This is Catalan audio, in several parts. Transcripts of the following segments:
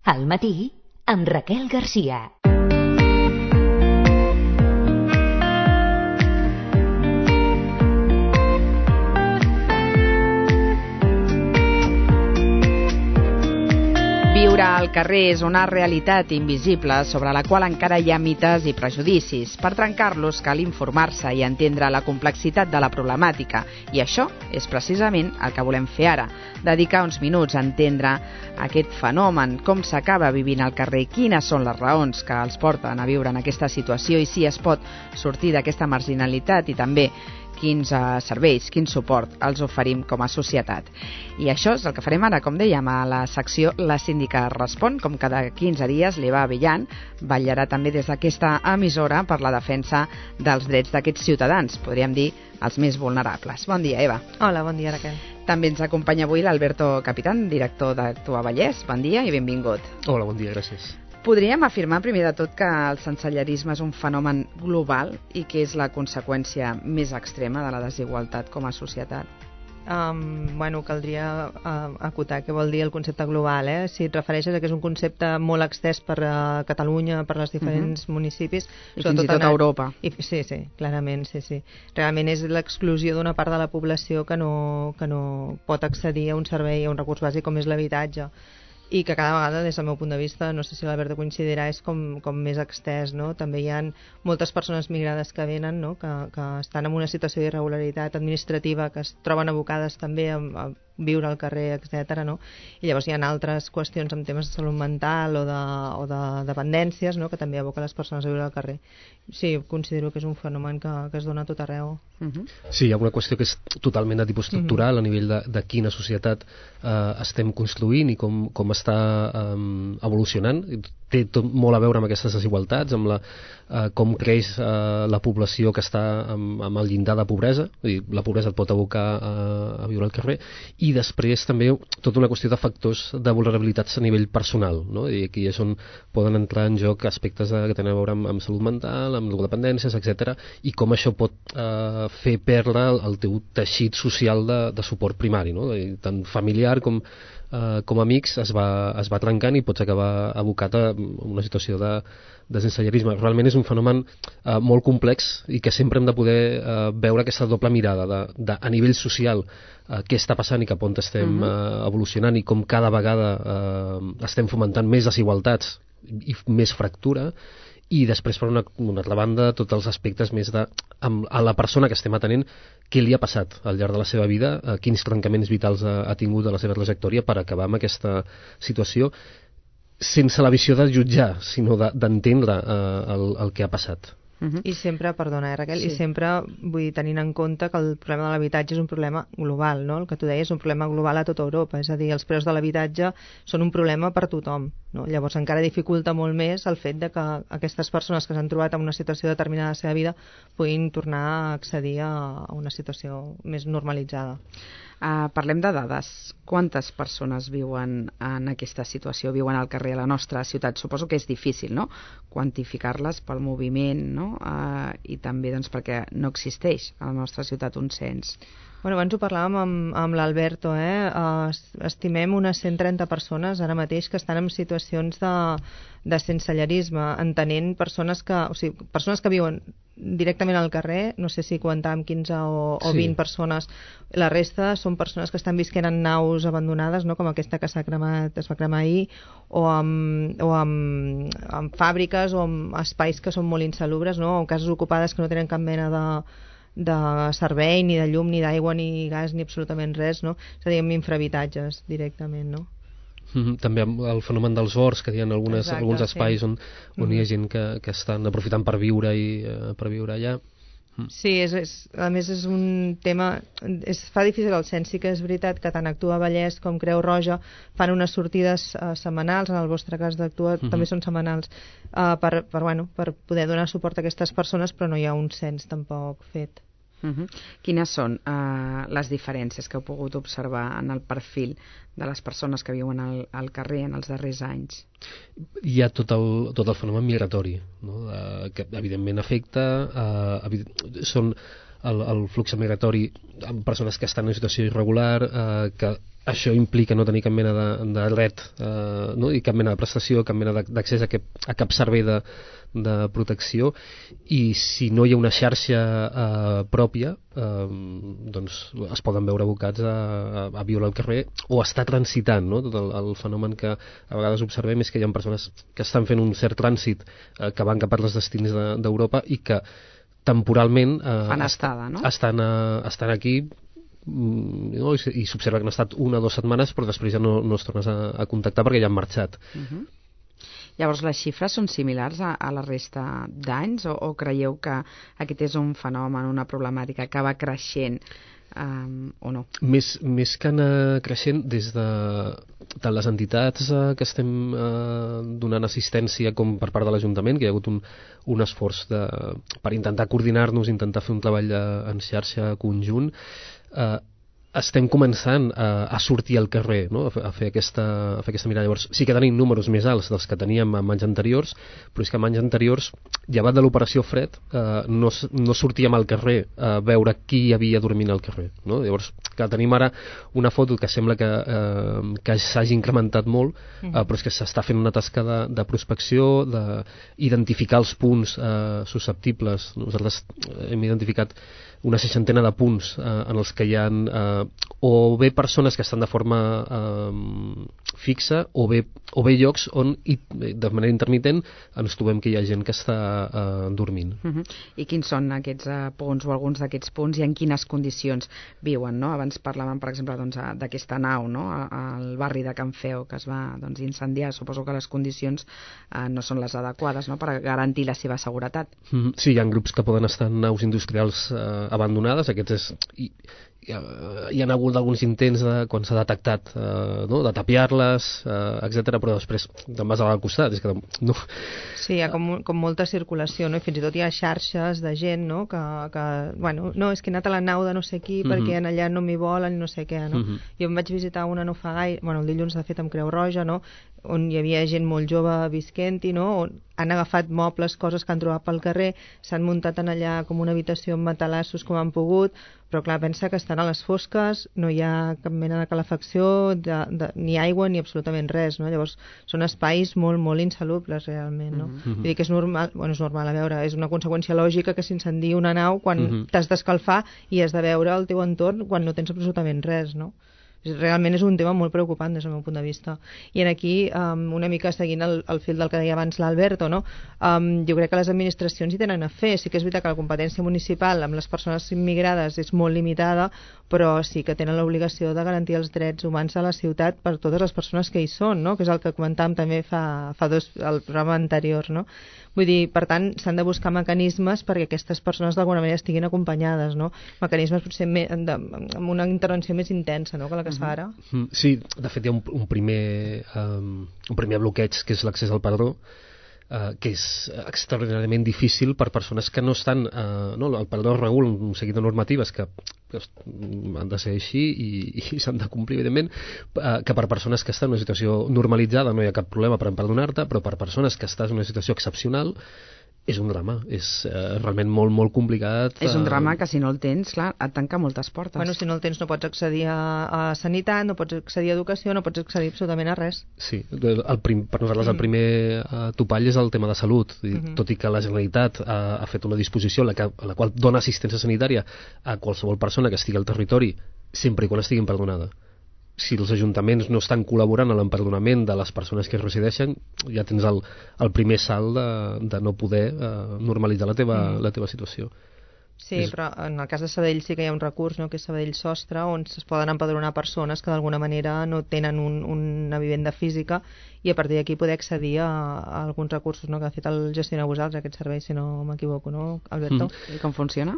Al matí, amb Raquel Garcia. Viure al carrer és una realitat invisible sobre la qual encara hi ha mites i prejudicis. Per trencar-los cal informar-se i entendre la complexitat de la problemàtica. I això és precisament el que volem fer ara. Dedicar uns minuts a entendre aquest fenomen, com s'acaba vivint al carrer, quines són les raons que els porten a viure en aquesta situació i si es pot sortir d'aquesta marginalitat i també quins serveis, quin suport els oferim com a societat. I això és el que farem ara, com dèiem, a la secció La Síndica Respon. Com cada 15 dies, l'Eva Abellán vetllarà també des d'aquesta emissora per la defensa dels drets d'aquests ciutadans, podríem dir els més vulnerables. Bon dia, Eva. Hola, bon dia, Raquel. També ens acompanya avui l'Alberto Capitán, director d'Actua Vallès. Bon dia i benvingut. Hola, bon dia, gràcies. Podríem afirmar, primer de tot, que el sensellarisme és un fenomen global i que és la conseqüència més extrema de la desigualtat com a societat? Caldria acotar què vol dir el concepte global. Si et refereixes a que és un concepte molt extès per Catalunya, per els diferents municipis. I fins i tot a Europa. Sí, clarament, sí. Realment és l'exclusió d'una part de la població que no pot accedir a un servei, a un recurs bàsic com és l'habitatge. I que cada vegada, des del meu punt de vista, no sé si l'Alberto coincidirà, és com més extès, no? També hi ha moltes persones migrades que venen, no? que estan en una situació d'irregularitat administrativa, que es troben abocades també a viure al carrer, etc. No? I llavors hi ha altres qüestions amb temes de salut mental o de dependències, no? que també aboca les persones a viure al carrer. Sí, considero que és un fenomen que es dona a tot arreu. Sí, hi ha una qüestió que és totalment de tipus estructural a nivell de quina societat estem construint i com està evolucionant. Té molt a veure amb aquestes desigualtats, amb com creix la població que està amb el llindar de pobresa, la pobresa et pot abocar a viure al carrer, i després també tota una qüestió de factors de vulnerabilitats a nivell personal, no? I aquí és on poden entrar en joc aspectes que tenen a veure amb salut mental, amb dependències, etc. I com això pot fer perdre el teu teixit social de suport primari, no? I tant familiar com amics es va trencant i pots acabar abocat a una situació de sensellarisme. Realment és un fenomen molt complex i que sempre hem de poder veure aquesta doble mirada a nivell social, què està passant i cap on estem evolucionant i com cada vegada estem fomentant més desigualtats i més fractura, i després, per una altra banda, tots els aspectes més a la persona que estem atenent, què li ha passat al llarg de la seva vida, quins trencaments vitals ha tingut a la seva trajectòria per acabar amb aquesta situació, sense la visió de jutjar, sinó d'entendre el que ha passat. I sempre, perdona, Raquel, sí. I sempre vull dir, tenint en compte que el problema de l'habitatge és un problema global, no? El que tu deies és un problema global a tota Europa, és a dir, els preus de l'habitatge són un problema per tothom, no? Llavors encara dificulta molt més el fet de que aquestes persones que s'han trobat en una situació determinada de la seva vida puguin tornar a accedir a una situació més normalitzada. Parlem de dades. Quantes persones viuen en aquesta situació, viuen al carrer a la nostra ciutat? Suposo que és difícil, no?, quantificar-les pel moviment, no? I també doncs, perquè no existeix a la nostra ciutat un cens. Bueno, abans ho parlàvem amb l'Alberto, estimem unes 130 persones ara mateix que estan en situacions de sensellarisme, entenent persones que viuen directament al carrer, no sé si comptar amb 15 o 20 persones. La resta són persones que estan visquent en naus abandonades, no? Com aquesta que es va cremar ahir, o amb fàbriques o amb espais que són molt insalubres, no? O cases ocupades que no tenen cap mena de servei, ni de llum, ni d'aigua, ni gas, ni absolutament res, no? És a dir, amb infrahabitatges directament, no? També el fenomen dels horts, que hi ha alguns espais on hi ha gent que estan aprofitant per viure allà. Sí, a més és un tema, fa difícil el cens. Sí que és veritat que tant Actua Vallès com Creu Roja fan unes sortides setmanals, en el vostre cas d'Actua també són setmanals, per poder donar suport a aquestes persones, però no hi ha un cens tampoc fet. Quines són les diferències que heu pogut observar en el perfil de les persones que viuen al carrer en els darrers anys? Hi ha tot el fenomen migratori, no? Que evidentment afecta, són el flux migratori amb persones que estan en situació irregular, que això implica no tenir cap mena de dret no? I cap mena de prestació, cap mena d'accés a cap servei de protecció, i si no hi ha una xarxa pròpia, doncs es poden veure abocats a viure al carrer o a estar transitant, no? Tot el fenomen que a vegades observem és que hi ha persones que estan fent un cert trànsit, que van cap a les destins d'Europa i que temporalment fan estada, no? estan aquí, no? I s'observa que han estat 1 o 2 setmanes, però després ja no es tornes a contactar perquè ja han marxat. Llavors, les xifres són similars a la resta d'anys o creieu que aquest és un fenomen, una problemàtica que va creixent o no? Més que anar creixent, des de les entitats que estem donant assistència com per part de l'Ajuntament, que hi ha hagut un esforç per intentar coordinar-nos, intentar fer un treball en xarxa conjunt, estem començant a sortir al carrer, no? a fer aquesta mirada. Llavors, sí que tenim números més alts dels que teníem en anys anteriors, però és que en anys anteriors, llevat de l'operació Fred, no sortíem al carrer a veure qui hi havia dormint al carrer. No? Llavors, que tenim ara una foto que sembla que s'hagi incrementat molt, però és que s'està fent una tasca de prospecció, d'identificar els punts susceptibles. Nosaltres hem identificat una 60 de punts en els que hi ha o bé persones que estan de forma fixa o bé llocs on de manera intermitent ens trobem que hi ha gent que està dormint. I quins són aquests punts o alguns d'aquests punts i en quines condicions viuen? No? Abans parlàvem, per exemple, d'aquesta nau, no? Al barri de Can Feu, que es va incendiar. Suposo que les condicions no són les adequades, no? Per garantir la seva seguretat. Sí, hi ha grups que poden estar en naus industrials abandonades. Aquests hi ha hagut alguns intents quan s'ha detectat no? De tapiar-les, etc, però després te'n vas al costat, és que no. Sí, hi ha com molta circulació, no? I fins i tot hi ha xarxes de gent, no? Que bueno, no, és que he anat a la nau de no sé qui perquè en allà no m'hi volen i no sé què, no? Jo em vaig visitar una no fa gaire, bueno, el dilluns de fet amb Creu Roja, no? On hi havia gent molt jove visquent-hi, no? On han agafat mobles, coses que han trobat pel carrer, s'han muntat en allà com una habitació amb matalassos com han pogut, però clar, pensa que estan a les fosques, no hi ha cap mena de calefacció, ni aigua ni absolutament res, no? Llavors són espais molt, molt insalubles realment, no? Vull dir que és normal, bueno, és normal, a veure, és una conseqüència lògica que s'incendiï una nau quan t'has d'escalfar i has de veure el teu entorn quan no tens absolutament res, no? Realment és un tema molt preocupant des del meu punt de vista. I aquí, una mica seguint el fil del que deia abans l'Alberto, no? Jo crec que les administracions hi tenen a fer. Sí que és veritat que la competència municipal amb les persones immigrades és molt limitada, però sí que tenen l'obligació de garantir els drets humans a la ciutat per totes les persones que hi són, no? Que és el que comentàvem també fa al programa anterior, no? Vull dir, per tant, s'han de buscar mecanismes perquè aquestes persones d'alguna manera estiguin acompanyades, no? Mecanismes potser amb una intervenció més intensa, no?, que la que es fa ara. Sí, de fet hi ha un primer bloqueig, que és l'accés al padró, que és extraordinàriament difícil per persones que no estan... no, el padró regula un seguit de normatives que han de ser així i s'han de complir, evidentment, que per persones que estan en una situació normalitzada no hi ha cap problema per empadronar-te, però per persones que estàs en una situació excepcional és un drama, és realment molt, molt complicat. És un drama que si no el tens, clar, et tanca moltes portes. Bueno, si no el tens no pots accedir a sanitat, no pots accedir a educació, no pots accedir absolutament a res. Sí, per nosaltres el primer topall és el tema de salut, tot i que la Generalitat ha fet una disposició a la qual dona assistència sanitària a qualsevol persona que estigui al territori, sempre i quan estigui empadronada. Si els ajuntaments no estan col·laborant a l'empadronament de les persones que resideixen, ja tens el primer salt de no poder normalitzar la teva situació. Sí, però en el cas de Sabadell sí que hi ha un recurs, no?, que és Sabadell Sostre, on es poden empadronar persones que d'alguna manera no tenen una vivenda física i a partir d'aquí poder accedir a alguns recursos, no?, que ha fet el gestionar vosaltres aquest servei, si no m'equivoco, no, Alberto? I com funciona?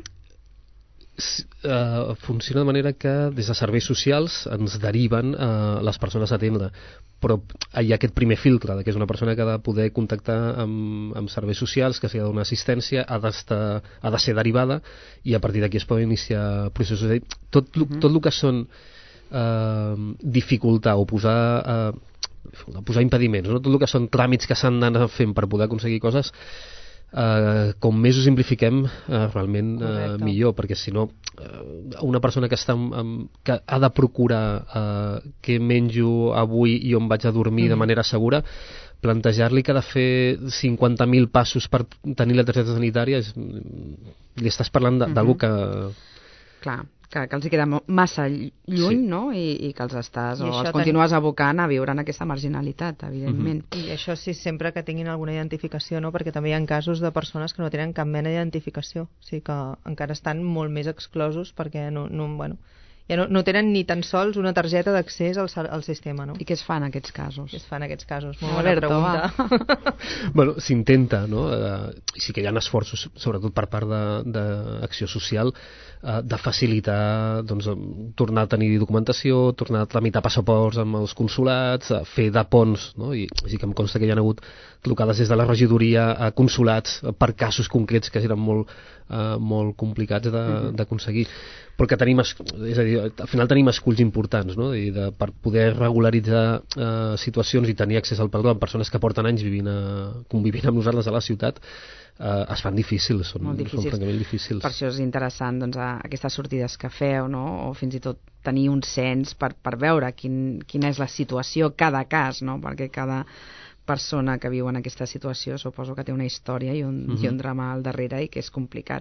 Funciona de manera que des de serveis socials ens deriven les persones a atendre, però hi ha aquest primer filtre que és una persona que ha de poder contactar amb serveis socials, que s'ha de donar assistència, ha de ser derivada i a partir d'aquí es poden iniciar processos. Tot el que són dificultar o posar impediments, no? Tot el que són tràmits que s'han d'anar fent per poder aconseguir coses com més ho simplifiquem realment millor, perquè si no una persona que que ha de procurar què menjo avui i on vaig a dormir de manera segura, plantejar-li que ha de fer 50.000 passos per tenir la targeta sanitària li estàs parlant d'algú que... Clar, que els queda massa lluny, Sí. no? I que els estàs, I o això els continues abocant a viure en aquesta marginalitat, evidentment. I això sí, sempre que tinguin alguna identificació, no? Perquè també hi ha casos de persones que no tenen cap mena d'identificació, o sigui que encara estan molt més exclosos perquè ja no tenen ni tan sols una targeta d'accés al sistema, no? I què es fa en aquests casos? Què es fa en aquests casos? Molt Alberto, bona pregunta. Bueno, s'intenta, no? Sí que hi ha esforços, sobretot per part d'Acció Social, de facilitar doncs, tornar a tenir documentació, tornar a tramitar passaports amb els consulats, fer de ponts, no? I sí que em consta que hi ha hagut trucades des de la regidoria a consulats per casos concrets que eren molt complicats d'aconseguir, però que tenim, és a dir, al final tenim esculls importants, no? Per poder regularitzar situacions i tenir accés al perdó amb persones que porten anys convivint amb nosaltres a la ciutat, es fan difícils, són francament difícils. Per això és interessant doncs, aquestes sortides que feu, no? O fins i tot tenir un cens per veure quina és la situació, cada cas, no? Perquè cada persona que viu en aquesta situació suposo que té una història i un drama al darrere i que és complicat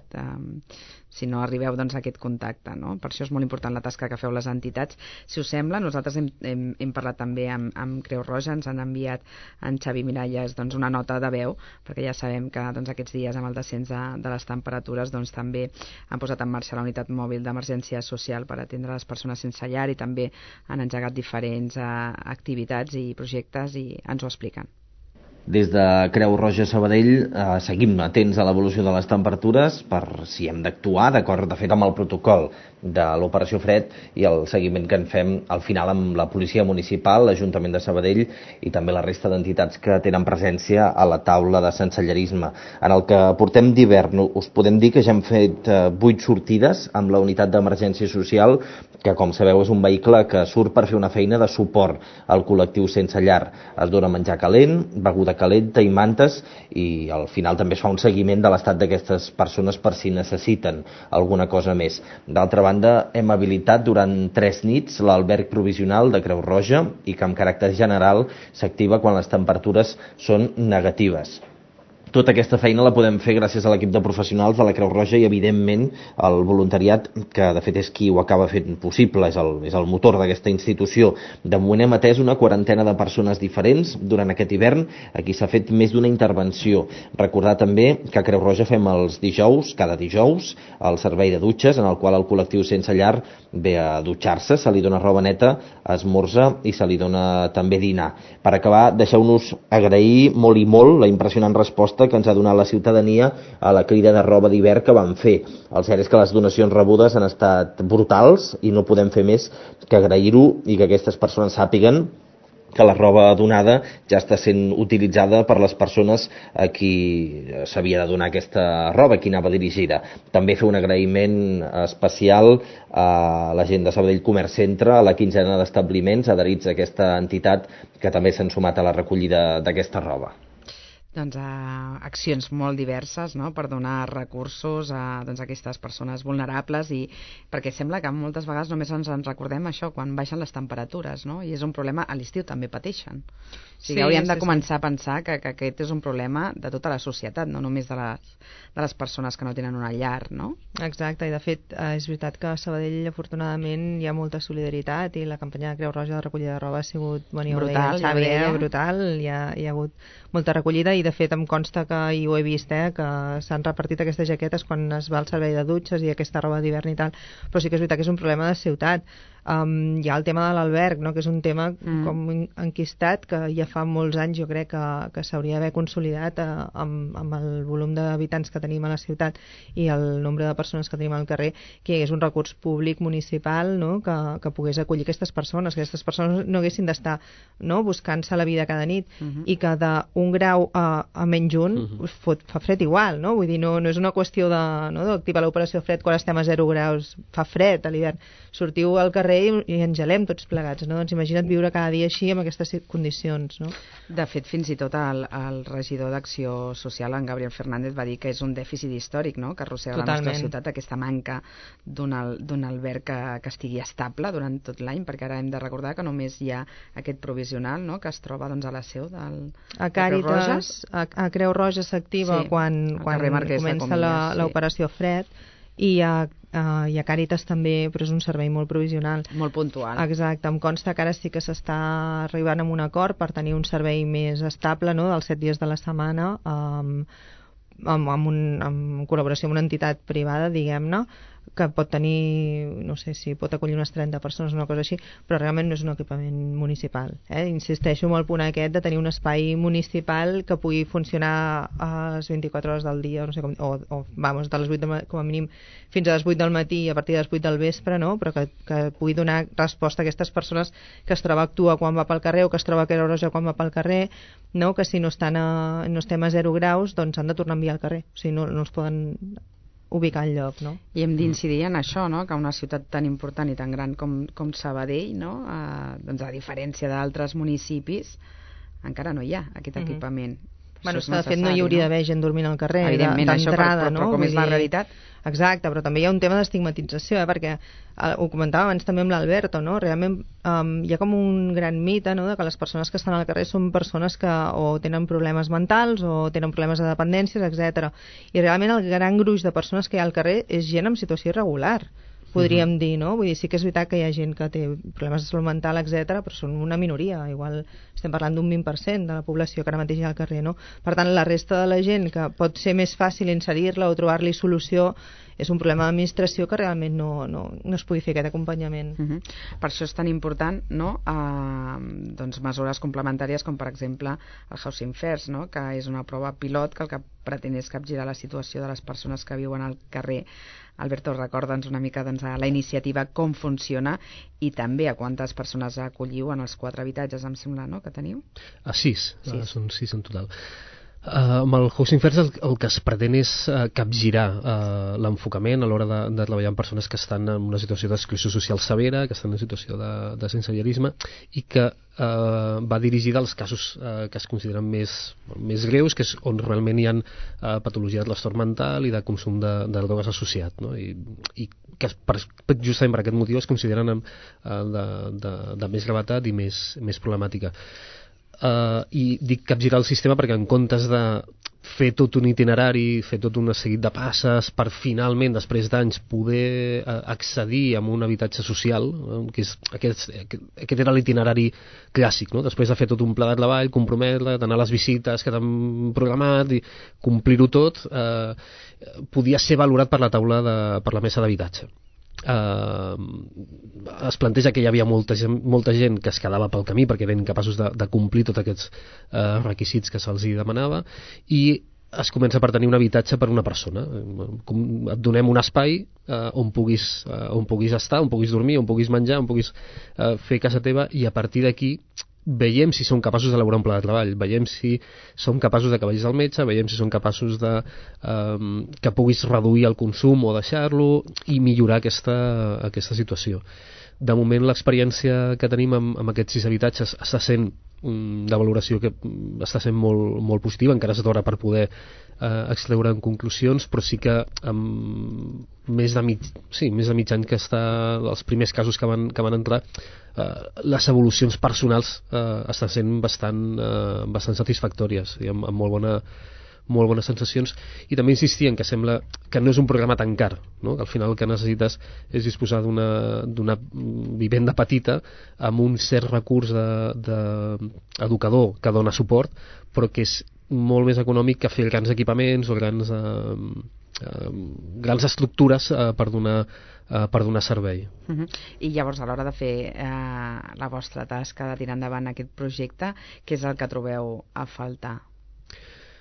si no arribeu doncs, a aquest contacte, no? Per això és molt important la tasca que feu les entitats. Si us sembla, nosaltres hem parlat també amb Creu Roja, ens han enviat en Xavi Miralles doncs, una nota de veu, perquè ja sabem que doncs, aquests dies amb el descens de les temperatures doncs, també han posat en marxa la unitat mòbil d'emergència social per atendre les persones sense llar i també han engegat diferents activitats i projectes i ens ho expliquen. Des de Creu Roja Sabadell seguim atents a l'evolució de les temperatures per si hem d'actuar d'acord, de fet, amb el protocol de l'Operació Fred i el seguiment que en fem al final amb la Policia Municipal, l'Ajuntament de Sabadell i també la resta d'entitats que tenen presència a la taula de sensellarisme. En el que portem d'hivern us podem dir que ja hem fet 8 sortides amb la unitat d'emergència social, que com sabeu és un vehicle que surt per fer una feina de suport al col·lectiu sense llar. Es dona menjar calent, beguda calenta i mantes i al final també es fa un seguiment de l'estat d'aquestes persones per si necessiten alguna cosa més. D'altra banda, hem habilitat durant 3 nits l'alberg provisional de Creu Roja i que amb caràcter general s'activa quan les temperatures són negatives. Tota aquesta feina la podem fer gràcies a l'equip de professionals de la Creu Roja i, evidentment, al voluntariat, que de fet és qui ho acaba fent possible, és el motor d'aquesta institució. De moment hem atès una quarantena de persones diferents durant aquest hivern. Aquí s'ha fet més d'una intervenció. Recordar també que a Creu Roja fem els dijous, cada dijous, el servei de dutxes, en el qual el col·lectiu sense llar ve a dutxar-se, se li dona roba neta, esmorza i se li dona també dinar. Per acabar, deixeu-nos agrair molt i molt la impressionant resposta que ens ha donat la ciutadania a la crida de roba d'hivern que vam fer. El cert és que les donacions rebudes han estat brutals i no podem fer més que agrair-ho i que aquestes persones sàpiguen que la roba donada ja està sent utilitzada per les persones a qui s'havia de donar aquesta roba, a qui anava dirigida. També fer un agraïment especial a la gent de Sabadell Comerç Centre, a la quinzena d'establiments adherits a aquesta entitat que també s'han sumat a la recollida d'aquesta roba. Doncs accions molt diverses, no?, per donar recursos a aquestes persones vulnerables i perquè sembla que moltes vegades només ens en recordem això quan baixen les temperatures, no? I és un problema, a l'estiu també pateixen. O sigui, hauríem de començar a pensar que aquest és un problema de tota la societat, no només de les persones que no tenen una llar, no? Exacte, i de fet és veritat que a Sabadell afortunadament hi ha molta solidaritat i la campanya de Creu Roja de recollida de roba ha sigut brutal, brutal, hi ha hagut molta recollida i de fet em consta que, i ho he vist, que s'han repartit aquestes jaquetes quan es va al servei de dutxes i aquesta roba d'hivern i tal, però sí que és veritat que és un problema de ciutat. Hi ha el tema de l'alberg, no?, que és un tema com enquistat que ja fa molts anys jo crec que s'hauria d'haver consolidat amb el volum d'habitants que tenim a la ciutat i el nombre de persones que tenim al carrer, que és un recurs públic municipal, no?, que pogués acollir aquestes persones, que aquestes persones no haguessin d'estar, no?, buscant-se la vida cada nit i que d'un grau a menys un fa fred igual, no? Vull dir, no és una qüestió d'activar l'operació fred quan estem a 0 graus, fa fred a l'hivern. Sortiu al carrer carrer i en gelem tots plegats, no? Doncs imagina't viure cada dia així amb aquestes condicions, no? De fet, fins i tot el regidor d'Acció Social, en Gabriel Fernández, va dir que és un dèficit històric, no?, que arrossega la nostra ciutat, aquesta manca d'un alberg que estigui estable durant tot l'any, perquè ara hem de recordar que només hi ha aquest provisional, no?, que es troba doncs, a la seu del Creu Roja. A Creu Roja s'activa quan comença l'operació Fred, i a Càritas també, però és un servei molt provisional. Molt puntual. Exacte, em consta que ara sí que s'està arribant a un acord per tenir un servei més estable, no?, dels 7 dies de la setmana, en col·laboració amb una entitat privada, diguem-ne, que pot tenir, no sé si pot acollir unes 30 persones, una cosa així, però realment no és un equipament municipal. Insisteixo en el punt aquest de tenir un espai municipal que pugui funcionar a les 24 hores del dia, no sé com, de les 8 com a mínim fins a les 8 del matí i a partir de les 8 del vespre, no? Però que pugui donar resposta a aquestes persones que es troba a Actua quan va pel carrer o que es troba a Creu Roja quan va pel carrer, no? Que si no estem a 0 graus, doncs s'han de tornar a enviar al carrer, o sigui, no els poden ubicar al lloc, no? I hem d'incidir en això, no?, que una ciutat tan important i tan gran com Sabadell, no?, doncs a diferència d'altres municipis, encara no hi ha aquest equipament. Bueno, de fet no hi hauria d'haver gent dormint al carrer d'entrada, no? Però com és la realitat. Exacte, però també hi ha un tema d'estigmatització, perquè ho comentava abans també amb l'Alberto, no? Realment hi ha com un gran mite, no?, de que les persones que estan al carrer són persones que o tenen problemes mentals o tenen problemes de dependències, etc. I realment el gran gruix de persones que hi ha al carrer és gent en situació irregular, podríem dir, no? Vull dir, sí que és veritat que hi ha gent que té problemes de salut mental, etc., però són una minoria, igual estem parlant d'un 20% de la població que ara mateix hi ha al carrer, no? Per tant, la resta de la gent que pot ser més fàcil inserir-la o trobar-li solució és un problema d'administració que realment no es pugui fer aquest acompanyament. Per això és tan important, no?, doncs mesures complementàries com per exemple el Housing First, no?, que és una prova pilot que el que pretén és capgirar la situació de les persones que viuen al carrer. Alberto, recorda'ns una mica la iniciativa, com funciona i també a quantes persones acolliu en els 4 habitatges, em sembla, no?, que teniu? A 6, són 6 en total. Amb el Housing First el que es pretén és capgirar l'enfocament a l'hora de treballar amb persones que estan en una situació d'exclusió social severa, que estan en situació de sensellarisme i que va dirigida als casos que es consideren més greus, que és on realment hi ha patologia de trastorn mental i de consum de drogues associat, no? I que justament per aquest motiu es consideren de més gravetat i més problemàtica. I dic capgirar el sistema perquè en comptes de fer tot un itinerari, fer tot un seguit de passes per finalment, després d'anys, poder accedir a un habitatge social, que és aquest era l'itinerari clàssic, no? Després de fer tot un pla de treball, comprometre, d'anar a les visites que t'han programat i complir-ho tot, podia ser valorat per la mesa d'habitatge. Es planteja que hi havia molta gent que es quedava pel camí perquè eren incapaços de complir tots aquests requisits que se'ls demanava i es comença per tenir un habitatge per una persona. Et donem un espai on puguis estar, on puguis dormir, on puguis menjar, on puguis fer casa teva i a partir d'aquí veiem si som capaços d'elaborar un pla de treball, veiem si som capaços de que vagis al metge, veiem si som capaços de que puguis reduir el consum o deixar-lo i millorar aquesta situació. De moment l'experiència que tenim amb aquests 6 habitatges està sent de valoració que està sent molt, molt positiva, encara és d'hora per poder extreure en conclusions, però sí que més de mig any que està els primers casos que van entrar, les evolucions personals estan sent bastant satisfactòries i amb molt bones sensacions, i també insistir que sembla que no és un programa tan car, no? Que al final el que necessites és disposar d'una vivenda petita amb un cert recurs d'educador que dona suport, però que és molt més econòmic que fer grans equipaments o grans estructures per donar servei. I llavors a l'hora de fer la vostra tasca de tirar endavant aquest projecte, què és el que trobeu a faltar?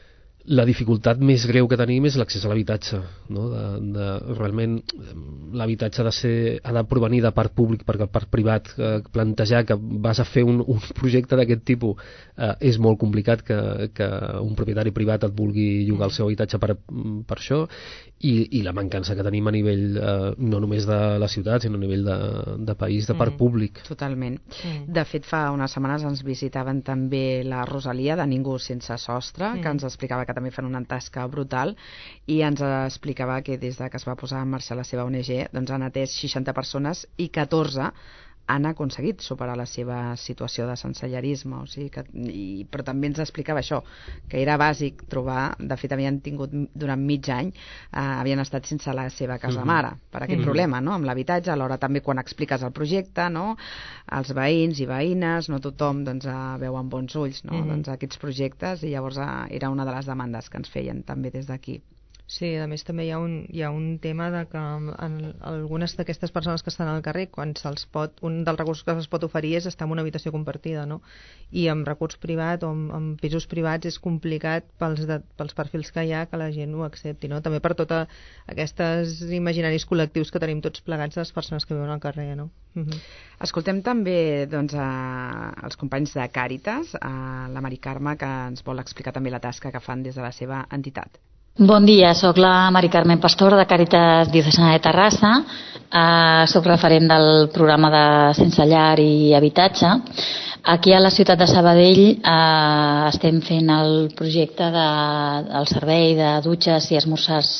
La dificultat més greu que tenim és l'accés a l'habitatge, no? Realment l'habitatge ha de provenir de part públic, perquè el part privat plantejar que vas a fer un projecte d'aquest tipus és molt complicat, que un propietari privat et vulgui llogar el seu habitatge per això, i la mancança que tenim a nivell no només de la ciutat, sinó a nivell de país, de part públic. Totalment. De fet, fa unes setmanes ens visitaven també la Rosalia de Ningú sense sostre, que ens explicava que també fan una tasca brutal, i ens explicava que des de que es va posar en marxa la seva ONG doncs han atès 60 persones i 14 han aconseguit superar la seva situació de sensellarisme, o sigui però també ens explicava això, que era bàsic trobar, de fet havien tingut durant mig any, havien estat sense la seva casa mare, per aquest problema, no?, amb l'habitatge. Alhora també quan expliques el projecte, no?, als veïns i veïnes, no tothom doncs veu amb bons ulls, no?, doncs aquests projectes, i llavors era una de les demandes que ens feien també des d'aquí. Sí, a més també hi ha un tema de que algunes d'aquestes persones que estan al carrer, quan un dels recursos que se'ls pot oferir és estar en una habitació compartida, no? I amb recurs privat o amb pisos privats és complicat pels perfils que hi ha que la gent ho accepti, no? També per tots aquests imaginaris col·lectius que tenim tots plegats de les persones que viuen al carrer, no? Escoltem també doncs, els companys de Càritas, la Mari Carme, que ens vol explicar també la tasca que fan des de la seva entitat. Bon dia, sóc la Mari Carmen Pastor de Càritas Diocesana de Terrassa. Soc referent del programa de Sense Llar i Habitatge. Aquí a la ciutat de Sabadell estem fent el projecte del servei de dutxes i esmorzars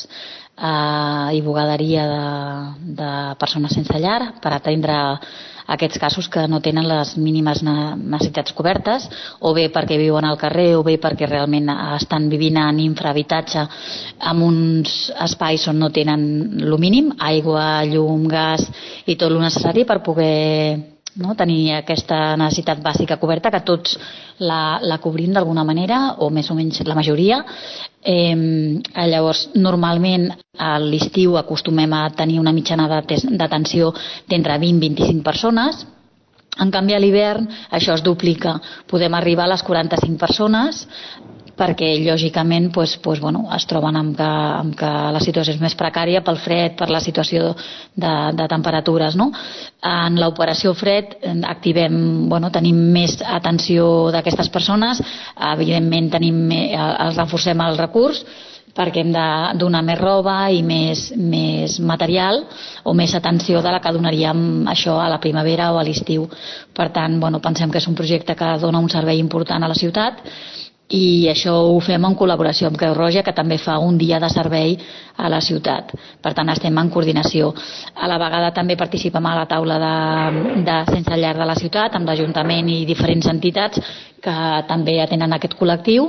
i bugaderia de persones sense llar per atendre aquests casos que no tenen les mínimes necessitats cobertes, o bé perquè viuen al carrer o bé perquè realment estan vivint en infrahabitatge amb uns espais on no tenen el mínim, aigua, llum, gas i tot el necessari per poder tenir aquesta necessitat bàsica coberta, que tots la cobrim d'alguna manera, o més o menys la majoria. Llavors, normalment a l'estiu acostumem a tenir una mitjana d'atenció d'entre 20 i 25 persones. En canvi, a l'hivern això es duplica. Podem arribar a les 45 persones, perquè lògicament es troben amb que la situació és més precària pel fred, per la situació de temperatures, no? En l'operació fred tenim més atenció d'aquestes persones, evidentment els reforcem el recurs perquè hem de donar més roba i més material o més atenció de la que donaríem això a la primavera o a l'estiu. Per tant, pensem que és un projecte que dona un servei important a la ciutat, i això ho fem en col·laboració amb Creu Roja, que també fa un dia de servei a la ciutat. Per tant, estem en coordinació. A la vegada també participem a la taula de Sense Llar de la ciutat, amb l'Ajuntament i diferents entitats que també atenen aquest col·lectiu.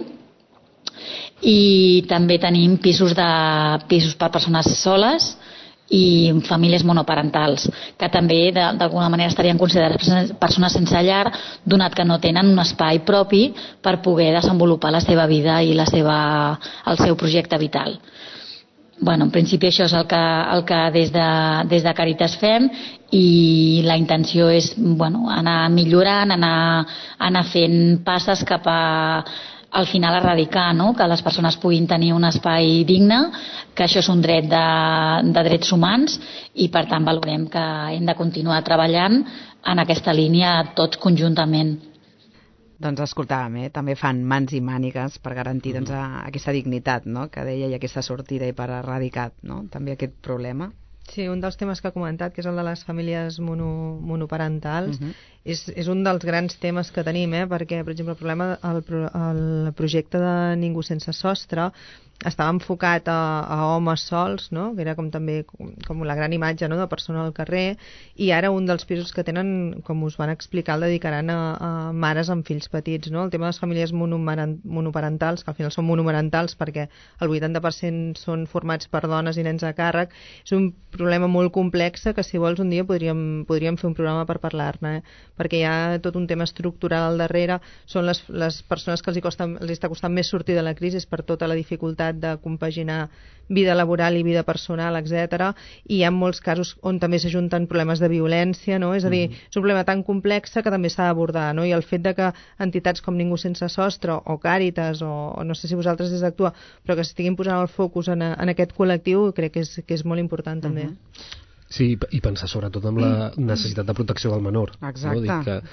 I també tenim pisos per persones soles i famílies monoparentals, que també d'alguna manera estarien considerades persones sense llar, donat que no tenen un espai propi per poder desenvolupar la seva vida i el seu projecte vital. En principi això és el que des de Càritas fem, i la intenció és anar millorant, anar fent passes cap al final erradicar, que les persones puguin tenir un espai digne, que això és un dret de drets humans, i per tant valorem que hem de continuar treballant en aquesta línia tots conjuntament. Doncs escoltàvem, també fan mans i mànigues per garantir aquesta dignitat, que deia, i aquesta sortida, i per erradicar també aquest problema. Sí, un dels temes que ha comentat, que és el de les famílies monoparentals, és un dels grans temes que tenim, perquè, per exemple, el projecte de Ningú sense sostre estava enfocat a homes sols, que era com la gran imatge de persona al carrer, i ara un dels pisos que tenen, com us van explicar, el dedicaran a mares amb fills petits. El tema de les famílies monoparentals, que al final són monomarentals perquè el 80% són formats per dones i nens a càrrec, és un problema molt complex que, si vols, un dia podríem fer un programa per parlar-ne, perquè hi ha tot un tema estructural al darrere, són les persones que els està costant més sortir de la crisi per tota la dificultat de compaginar vida laboral i vida personal, etc. I hi ha molts casos on també s'ajunten problemes de violència, no? És a dir, és un problema tan complex que també s'ha d'abordar, no? I el fet de que entitats com Ningú Sense Sostre o Càritas o no sé si vosaltres des d'Actua, però que estiguin posant el focus en aquest col·lectiu, crec que és molt important també. Sí, i pensar sobretot en la necessitat de protecció del menor. Exacte. No? Dic que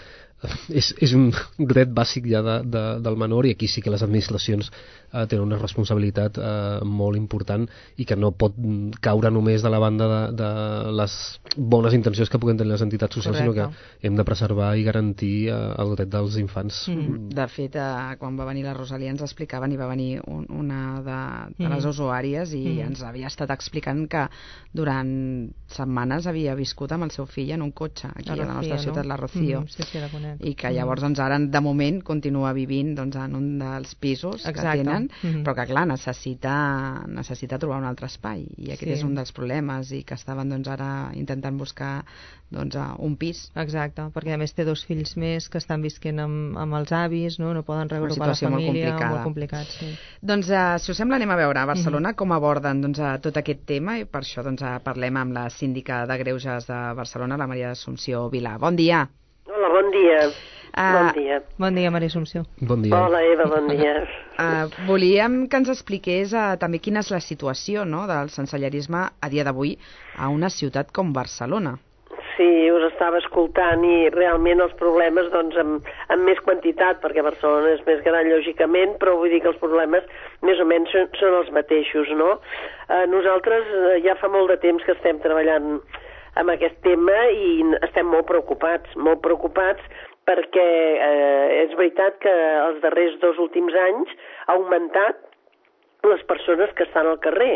és un dret bàsic ja del menor, i aquí sí que les administracions tenen una responsabilitat molt important i que no pot caure només de la banda de les bones intencions que puguen tenir les entitats socials. Correcte. Sinó que hem de preservar i garantir el dret dels infants. De fet, quan va venir la Rosalia ens explicaven, i va venir una de les usuàries i ens havia estat explicant que durant setmanes havia viscut amb el seu fill en un cotxe aquí a la nostra ciutat, la Rocío. Sí, la conec. I que llavors ara de moment continua vivint en un dels pisos que tenen, però que clar, necessita trobar un altre espai, i aquest és un dels problemes, i que estaven ara intentant buscar un pis. Exacte, perquè a més té 2 fills més que estan visquent amb els avis, no poden reagrupar la família, molt complicat. Sí. Doncs si us sembla anem a veure a Barcelona com aborden tot aquest tema, i per això parlem amb la síndica de Greuges de Barcelona, la Maria Assumpció Vilà. Bon dia. Hola, bon dia. Bon dia. Bon dia, Maria Assumpció. Bon dia. Hola, Eva, bon dia. Volíem que ens expliqués també quina és la situació del sensellarisme a dia d'avui a una ciutat com Barcelona. Sí, us estava escoltant i realment els problemes amb més quantitat, perquè Barcelona és més gran lògicament, però vull dir que els problemes més o menys són els mateixos, no? Nosaltres ja fa molt de temps que estem treballant amb aquest tema i estem molt preocupats perquè és veritat que els darrers 2 últims anys ha augmentat les persones que estan al carrer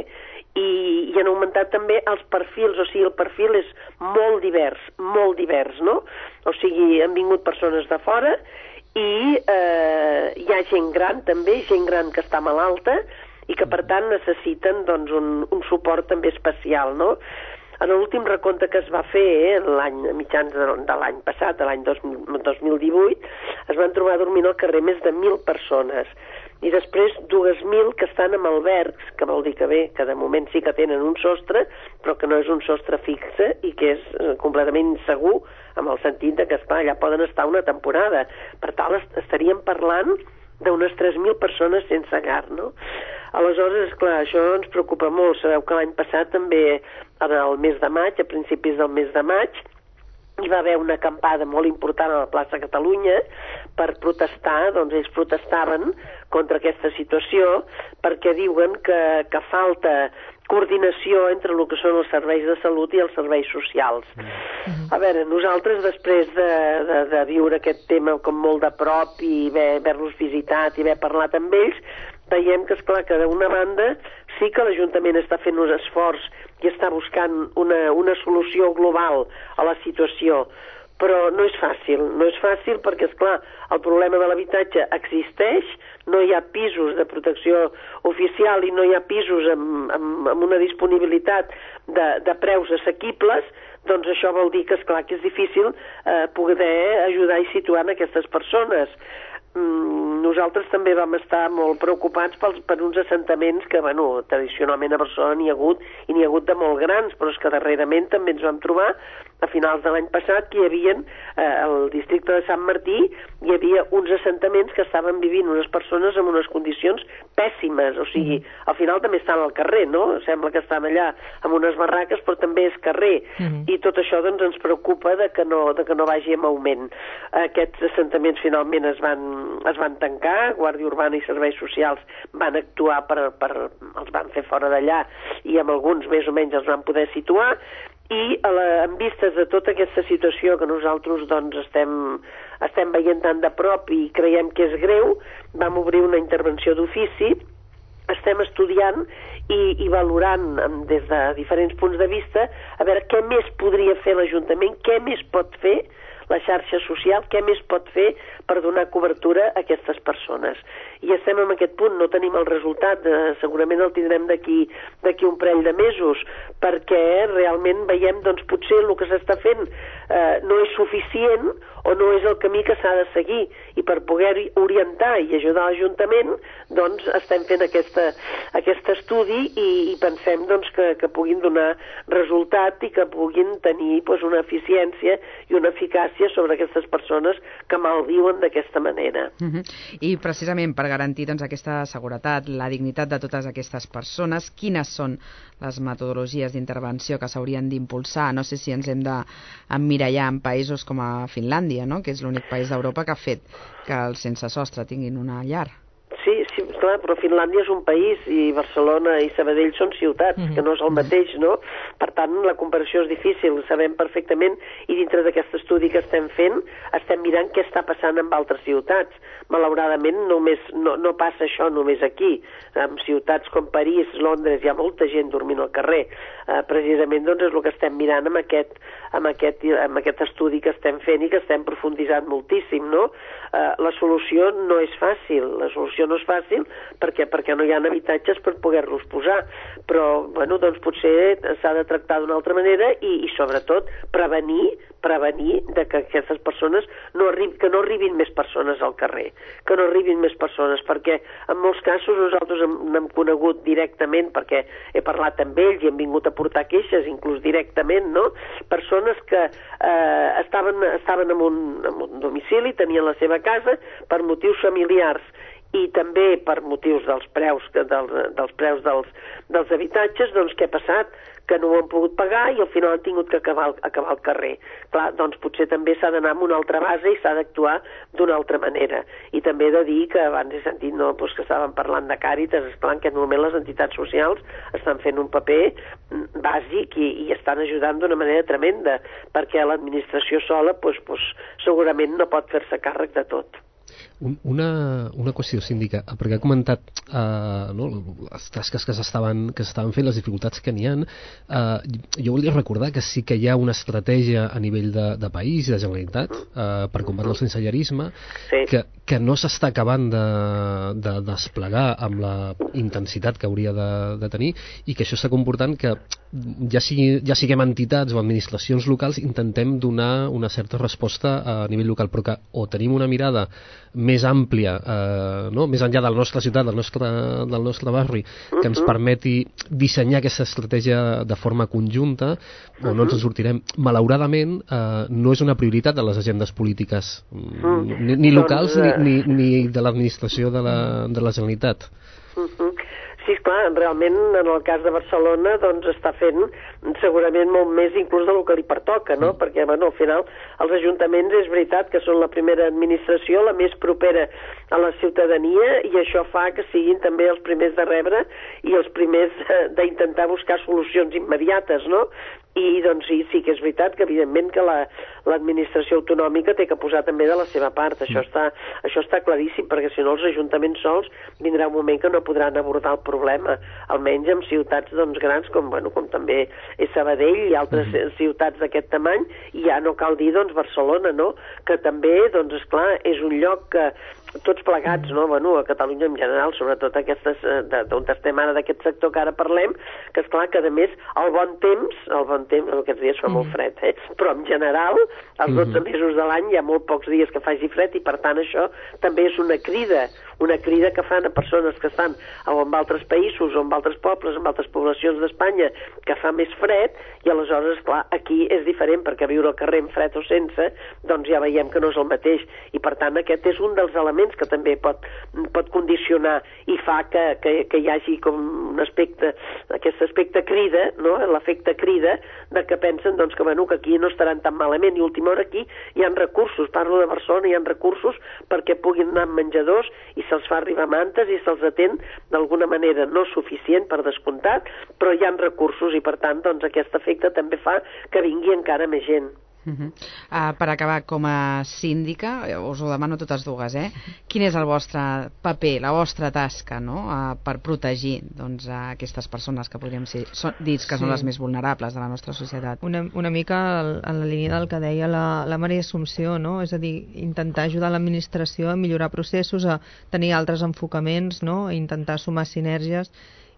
i han augmentat també els perfils, o sigui, el perfil és molt divers, no? O sigui, han vingut persones de fora i hi ha gent gran també, gent gran que està malalta i que per tant necessiten un suport també especial, no? En l'últim recompte que es va fer a mitjans de l'any passat, l'any 2018, es van trobar dormint al carrer més de 1.000 persones i després 2.000 que estan amb albergs, que vol dir que que de moment sí que tenen un sostre, però que no és un sostre fixe i que és completament insegur, amb el sentit que, esclar, allà poden estar una temporada. Per tant, estaríem parlant d'unes 3.000 persones sense llar, no? Aleshores, esclar, això ens preocupa molt. Sabeu que l'any passat també, al mes de maig, a principis del mes de maig, hi va haver una acampada molt important a la plaça Catalunya per protestar, ells protestaven contra aquesta situació perquè diuen que falta coordinació entre el que són els serveis de salut i els serveis socials. A veure, nosaltres després de viure aquest tema com molt de prop i haver-los visitat i haver parlat amb ells, veiem que, esclar, que d'una banda sí que l'Ajuntament està fent un esforç i està buscant una solució global a la situació, però no és fàcil perquè, esclar, el problema de l'habitatge existeix, no hi ha pisos de protecció oficial i no hi ha pisos amb una disponibilitat de preus assequibles, doncs això vol dir que, esclar, que és difícil poder ajudar i situar aquestes persones. Nosaltres també vam estar molt preocupats per uns assentaments que, tradicionalment a Barcelona n'hi ha hagut, i n'hi ha hagut de molt grans, però és que darrerament també ens vam trobar, a finals de l'any passat, que hi havia, al districte de Sant Martí, hi havia uns assentaments que estaven vivint unes persones en unes condicions pèssimes, o sigui, al final també estan al carrer, no? Sembla que estan allà amb unes barraques, però també és carrer, i tot això ens preocupa de que no vagi en augment. Aquests assentaments finalment es van tancar, Guàrdia Urbana i Serveis Socials van actuar els van fer fora d'allà i amb alguns més o menys els van poder situar, i en vistes de tota aquesta situació que nosaltres estem veient tan de prop i creiem que és greu, vam obrir una intervenció d'ofici. Estem estudiant i valorant des de diferents punts de vista a veure què més podria fer l'Ajuntament, què més pot fer la xarxa social, què més pot fer per donar cobertura a aquestes persones. I estem en aquest punt, no tenim el resultat, segurament el tindrem d'aquí un parell de mesos, perquè realment veiem, doncs, potser el que s'està fent no és suficient o no és el camí que s'ha de seguir, i per poder orientar i ajudar l'Ajuntament, doncs estem fent aquest estudi i pensem doncs, que puguin donar resultat i que puguin tenir una eficiència i una eficàcia sobre aquestes persones que malviuen d'aquesta manera. I precisament per garantir doncs, aquesta seguretat, la dignitat de totes aquestes persones, quines són les metodologies d'intervenció que s'haurien d'impulsar? No sé si ens hem d'emmirallar en països com a Finlàndia, no? Que és l'únic país d'Europa que ha fet que els sense sostre tinguin una llar. Sí, clar, però Finlàndia és un país i Barcelona i Sabadell són ciutats, que no és el mateix, no? Per tant, la comparació és difícil, sabem perfectament, i dintre d'aquest estudi que estem fent, estem mirant què està passant en altres ciutats. Malauradament, no passa això només aquí. En ciutats com París, Londres, hi ha molta gent dormint al carrer. Precisament, doncs, és el que estem mirant amb aquest estudi que estem fent i que estem profunditzant moltíssim, no? La solució no és fàcil, perquè no hi ha habitatges per poder-los posar, però bueno, doncs potser s'ha de tractar d'una altra manera i sobretot prevenir de que aquestes persones que no arribin més persones al carrer, que no arribin més persones, perquè en molts casos nosaltres n'hem conegut directament, perquè he parlat amb ells i hem vingut a portar queixes, inclús directament, no? Persones que estaven en un domicili, tenien la seva casa per motius familiars i també per motius dels preus dels habitatges, doncs què ha passat? Que no ho han pogut pagar i al final han tingut que acabar al carrer. Clar, doncs potser també s'ha d'anar a una altra base i s'ha d'actuar d'una altra manera. I també he de dir que abans he sentit que estàvem parlant de Càritas, esclar, en aquest moment les entitats socials estan fent un paper bàsic i estan ajudant d'una manera tremenda, perquè l'administració sola segurament no pot fer-se càrrec de tot. Una qüestió, síndica, perquè ha comentat les tasques que s'estaven fent, les dificultats que n'hi ha. Jo volia recordar que sí que hi ha una estratègia a nivell de país i de Generalitat per combatre el sensellarisme, que no s'està acabant de desplegar amb la intensitat que hauria de tenir, i que això està comportant que ja siguem entitats o administracions locals, intentem donar una certa resposta a nivell local, però que o tenim una mirada més àmplia, més enllà de la nostra ciutat, del nostre barri, que ens permeti dissenyar aquesta estratègia de forma conjunta, o no ens en sortirem. Malauradament, no és una prioritat de les agendes polítiques, ni locals ni de l'administració de la Generalitat. Sí, clar, realment en el cas de Barcelona doncs està fent segurament molt més inclús del que li pertoca, no? Perquè al final els ajuntaments és veritat que són la primera administració, la més propera a la ciutadania, i això fa que siguin també els primers de rebre i els primers d'intentar buscar solucions immediates, no? I doncs sí que és veritat que evidentment que l'administració autonòmica té que posar també de la seva part, això està claríssim, perquè si no els ajuntaments sols vindrà un moment que no podran abordar el problema, almenys en ciutats doncs, grans com també és Sabadell i altres ciutats d'aquest tamany, i ja no cal dir doncs Barcelona, no? Que també, doncs esclar, és un lloc que tots plegats, no? A Catalunya en general, sobretot aquestes d'on estem ara, d'aquest sector que ara parlem, que esclar que a més el bon temps, aquests dies fa molt fred, però en general els 12 mesos de l'any hi ha molt pocs dies que faci fred, i per tant això també és una crida que fan a persones que estan en altres països o en altres pobles, en altres poblacions d'Espanya, que fa més fred, i aleshores, clar, aquí és diferent, perquè viure al carrer en fred o sense, doncs ja veiem que no és el mateix, i per tant aquest és un dels elements que també pot condicionar i fa que hi hagi com un aspecte, aquest aspecte crida, no? L'efecte crida, de que pensen doncs, que aquí no estaran tan malament, i a última hora aquí hi ha recursos, parlo de Barcelona, hi ha recursos perquè puguin anar amb menjadors i se'ls fa arribar mantes i se'ls atén d'alguna manera, no suficient per descomptat, però hi ha recursos, i per tant doncs, aquest efecte també fa que vingui encara més gent. Per acabar, com a síndica, us ho demano totes dues, quin és el vostre paper, la vostra tasca, no? Per protegir aquestes persones que podríem dir que són les més vulnerables de la nostra societat? Una mica en la línia del que deia la Maria Assumpció, no? És a dir, intentar ajudar l'administració a millorar processos, a tenir altres enfocaments, no? A intentar sumar sinergies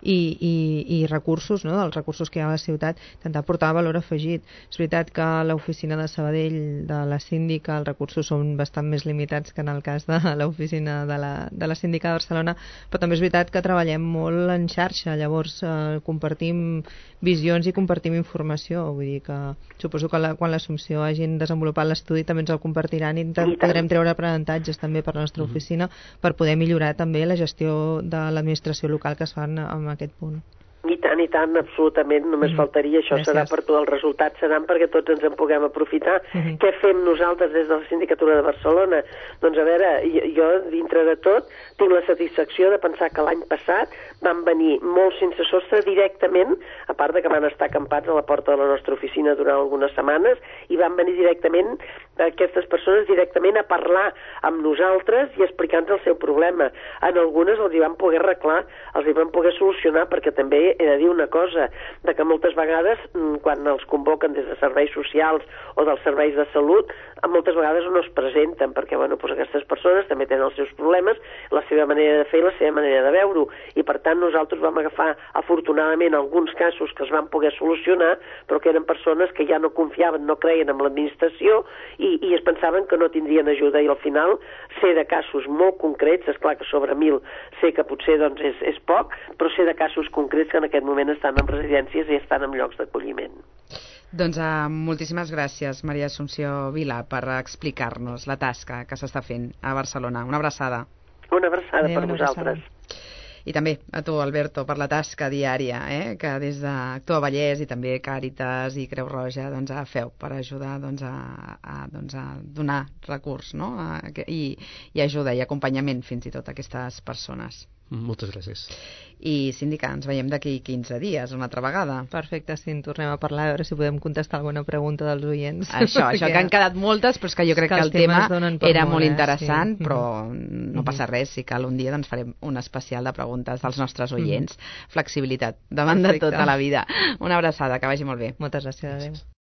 i recursos, no? Dels recursos que hi ha a la ciutat, intentar portar valor afegit. És veritat que a l'oficina de Sabadell de la síndica els recursos són bastant més limitats que en el cas de l'oficina de la síndica de Barcelona, però també és veritat que treballem molt en xarxa, llavors compartim visions i compartim informació, vull dir que suposo que quan l'Assumpció hagin desenvolupat l'estudi també ens el compartiran i podrem treure aprenentatges també per la nostra oficina per poder millorar també la gestió de l'administració local que es fan en aquest punt. I tant, absolutament, només faltaria, això serà per tots els resultats, seran perquè tots ens en puguem aprofitar. Què fem nosaltres des de la Sindicatura de Barcelona? Doncs a veure, jo dintre de tot tinc la satisfacció de pensar que l'any passat van venir molts sense sostre directament, a part de que van estar acampats a la porta de la nostra oficina durant algunes setmanes, i van venir directament aquestes persones directament a parlar amb nosaltres i explicar-nos el seu problema. En algunes els hi van poder arreglar, els hi van poder solucionar, perquè també he de dir una cosa, de que moltes vegades quan els convoquen des de serveis socials o dels serveis de salut, moltes vegades no es presenten, perquè aquestes persones també tenen els seus problemes, la seva manera de fer i la seva manera de veure-ho, i per tant nosaltres vam agafar afortunadament alguns casos que es van poder solucionar, però que eren persones que ja no confiaven, no creien en l'administració i es pensaven que no tindrien ajuda, i al final sé de casos molt concrets, esclar que sobre 1.000 sé que potser és poc, però sé de casos concrets que en aquest moment estan en residències i estan en llocs d'acolliment. Doncs moltíssimes gràcies, Maria Assumpció Vila, per explicar-nos la tasca que s'està fent a Barcelona. Una abraçada. Una abraçada per vosaltres. I també a tu, Alberto, per la tasca diària que des d'Actua Vallès i també Càritas i Creu Roja feu per ajudar a donar recurs, no? I ajuda i acompanyament fins i tot a aquestes persones. Moltes gràcies. I, síndica, ens veiem d'aquí 15 dies, una altra vegada. Perfecte, sí, en tornem a parlar, a veure si podem contestar alguna pregunta dels oients. Això que han quedat moltes, però és que jo crec que el tema era molt interessant, però no passa res, si cal un dia farem un especial de preguntes dels nostres oients. Flexibilitat, davant de tot a la vida. Una abraçada, que vagi molt bé. Moltes gràcies, adéu.